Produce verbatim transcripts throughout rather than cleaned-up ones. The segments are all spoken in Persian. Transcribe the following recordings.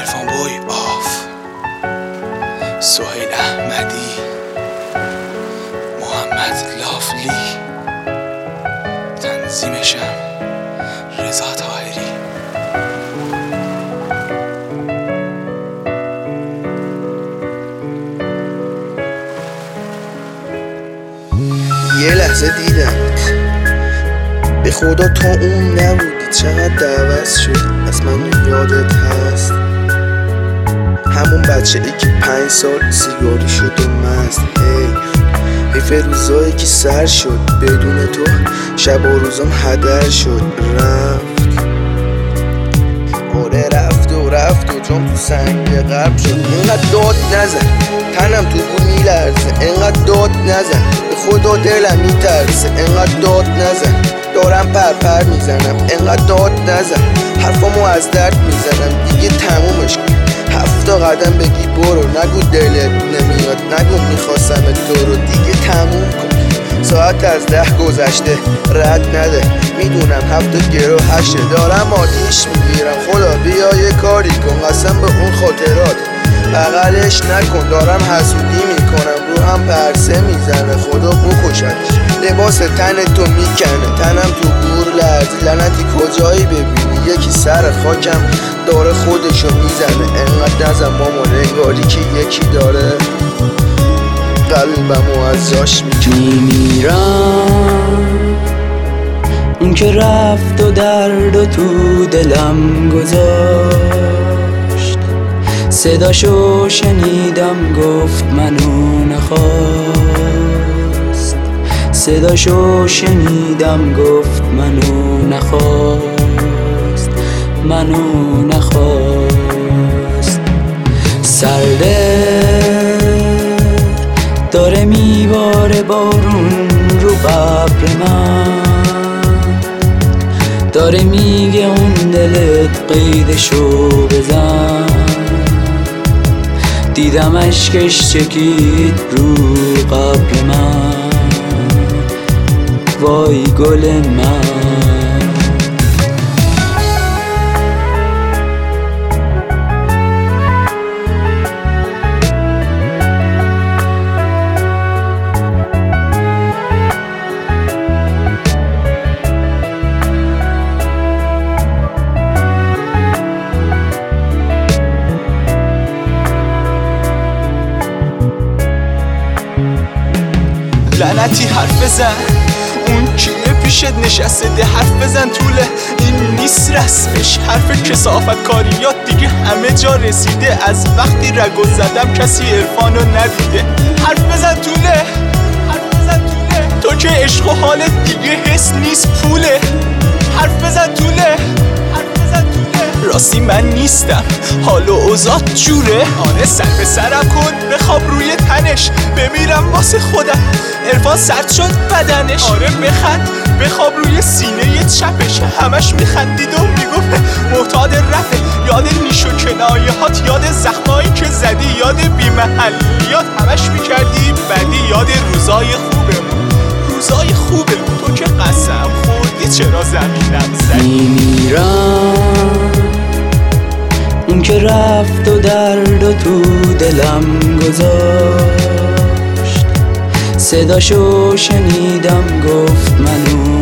عرفان بوی آف، سهیل احمدی، محمد لافلی، تنظیمشم رضا طاهری. یه لحظه دیدمت، به خدا تو اون نبودی، چقدر دعوت شد از من یادت هست. همون بچه ای که پنج سال سیگاری شد و مست. هی حیف روزایی که سر شد بدون تو، شب و روزم هدر شد رفت. آره رفت و رفت و جام تو سنگ غرب شد. اینقدر داد نزن، تنم تو بود میلرزه. اینقدر داد نزن، به خدا دلم میترسه. اینقدر داد نزن، دارم پر پر میزنم. اینقدر داد نزن، حرفامو از درد میزنم. دیگه تمومش کن، هفتا قدم بگی برو. نگو دلت نمیاد، نگو میخواستم تو رو. دیگه تموم کن، ساعت از ده گذشته، رد نده. میدونم هفت گرو هشته، دارم آتیش میگیرم. خدا بیا یه کاری کن، قسم به اون خاطرات بغلش نکن. دارم حسودی میکنم، رو هم پرسه میزنه. خدا بکشدش، لباس تن تو میکنه. تنم تو گور لرزی، لعنتی کجایی ببینی یکی سر خاکم داره خودشو میزنه. انقدر نزن ماما، نگاری که یکی داره قلبمو از جاش میمیرم. اون که رفت و درد و تو دلم گذاشت، صداشو شنیدم گفت منو نخواست. صداشو شنیدم گفت منو نخواست، منو نخواست. سرده داره میباره بارون رو قبر من، داره میگه اون دلت قیدشو بزن. دیدم اشکش چکید رو قبر من، وای گل من. لعنتی حرف بزن، اون کیه پیشت نشسته؟ ده حرف بزن، طوله این نیست رسمش. حرف کثافت کاریات دیگه همه جا رسیده. از وقتی رگو زدم کسی عرفانو ندیده. حرف بزن طوله، حرف بزن طوله. تو که عشق و حالت دیگه حس نیست پوله. حرف بزن طوله، حرف بزن طوله. راستی من نیستم، حال و اوضاعت جوره. آره سر به سرم کن، بخواب روی تنش، بمیرم واسه خودم. عرفان سرد شد بدنش. آره بخند، بخواب روی سینه چپش. همش میخندید و میگفت معتاد رفه. یاد نیش و کنایه هات، یاد زخمایی که زدی، یاد بی‌محلیات همش میکردی بدی. یاد روزای خوبمون، روزای خوبمون. تو که قسم خوردی چرا زمینم زدی. میمیرم. اون که رفت و درد و تو دلم گذاشت، صداشو شنیدم گفت منو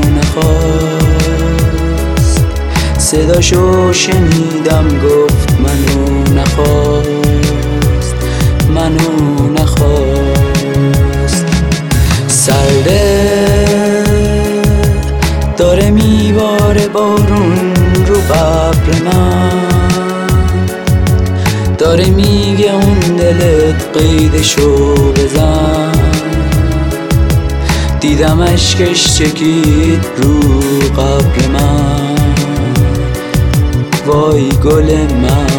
نخواست. صداشو شنیدم گفت منو نخواست، منو نخواست. سرده داره میباره بارون رو قبر من، داره میگه اون دلت قیدشو بزن. دیدم اشکش چکید رو قبر من، وای گل من.